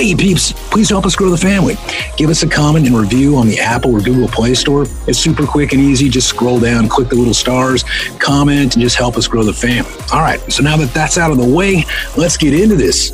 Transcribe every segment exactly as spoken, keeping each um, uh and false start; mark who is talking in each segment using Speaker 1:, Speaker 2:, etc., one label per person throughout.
Speaker 1: Hey peeps, please help us grow the family. Give us a comment and review on the Apple or Google Play Store. It's super quick and easy. Just scroll down, click the little stars, comment, and just help us grow the family. All right, so now that that's out of the way, let's get into this.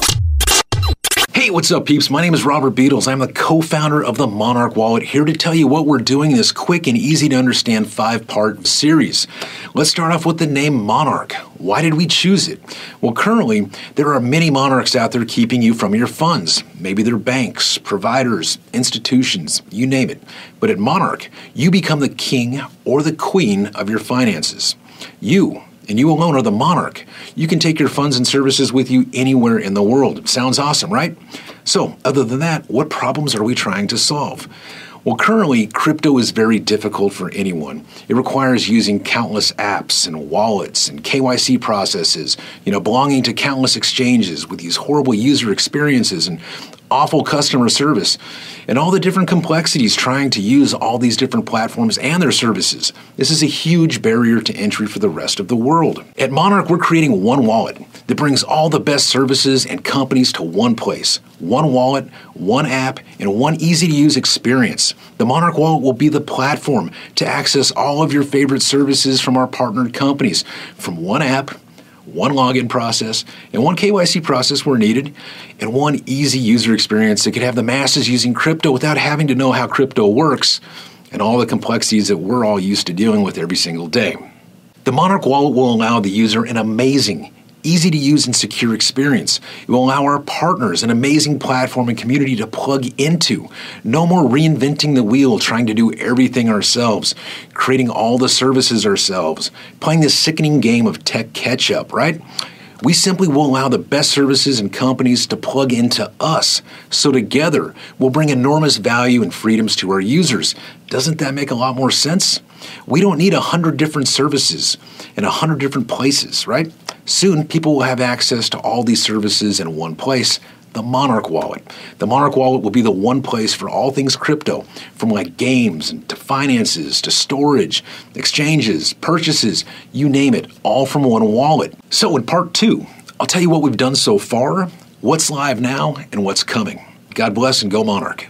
Speaker 1: Hey, what's up, peeps? My name is Robert Beadles. I'm the co-founder of the Monarch Wallet, here to tell you what we're doing in this quick and easy to understand five-part series. Let's start off with the name Monarch. Why did we choose it? Well, currently, there are many monarchs out there keeping you from your funds. Maybe they're banks, providers, institutions, you name it. But at Monarch, you become the king or the queen of your finances. You, and you alone, are the monarch. You can take your funds and services with you anywhere in the world. Sounds awesome, right? So, other than that, what problems are we trying to solve? Well, currently, crypto is very difficult for anyone. It requires using countless apps and wallets and K Y C processes, you know, belonging to countless exchanges with these horrible user experiences and awful customer service, and all the different complexities trying to use all these different platforms and their services. This is a huge barrier to entry for the rest of the world. At Monarch, we're creating one wallet that brings all the best services and companies to one place. One wallet, one app, and one easy-to-use experience. The Monarch Wallet will be the platform to access all of your favorite services from our partnered companies from one app, one login process, and one K Y C process where needed, and one easy user experience that could have the masses using crypto without having to know how crypto works and all the complexities that we're all used to dealing with every single day. The Monarch Wallet will allow the user an amazing, easy to use and secure experience. It will allow our partners an amazing platform and community to plug into. No more reinventing the wheel, trying to do everything ourselves, creating all the services ourselves, playing this sickening game of tech catch-up, right? We simply will allow the best services and companies to plug into us. So together, we'll bring enormous value and freedoms to our users. Doesn't that make a lot more sense? We don't need a hundred different services in a hundred different places, right? Soon, people will have access to all these services in one place, the Monarch Wallet. The Monarch Wallet will be the one place for all things crypto, from like games to finances to storage, exchanges, purchases, you name it, all from one wallet. So in part two, I'll tell you what we've done so far, what's live now, and what's coming. God bless and go Monarch.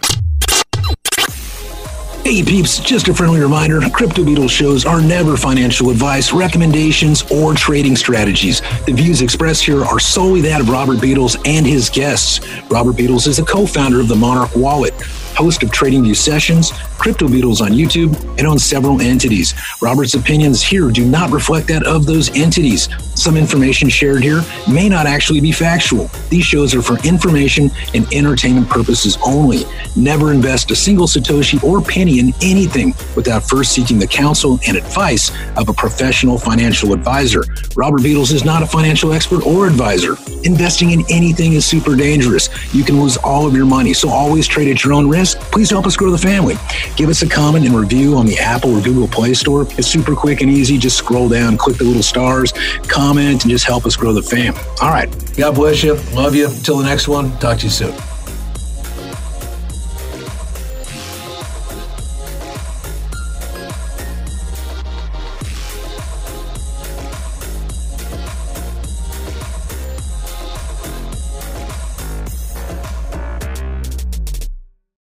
Speaker 1: Hey peeps, just a friendly reminder, Crypto Beadles shows are never financial advice, recommendations, or trading strategies. The views expressed here are solely that of Robert Beadles and his guests. Robert Beadles is the co-founder of the Monarch Wallet, host of TradingView Sessions, Crypto Beadles on YouTube, and owns several entities. Robert's opinions here do not reflect that of those entities. Some information shared here may not actually be factual. These shows are for information and entertainment purposes only. Never invest a single Satoshi or penny in anything without first seeking the counsel and advice of a professional financial advisor. Robert Beadles is not a financial expert or advisor. Investing in anything is super dangerous. You can lose all of your money, so always trade at your own risk. Please help us grow the family. Give us a comment and review on the Apple or Google Play Store. It's super quick and easy. Just scroll down, click the little stars, comment, and just help us grow the family. All right. God bless you. Love you. Until the next one. Talk to you soon.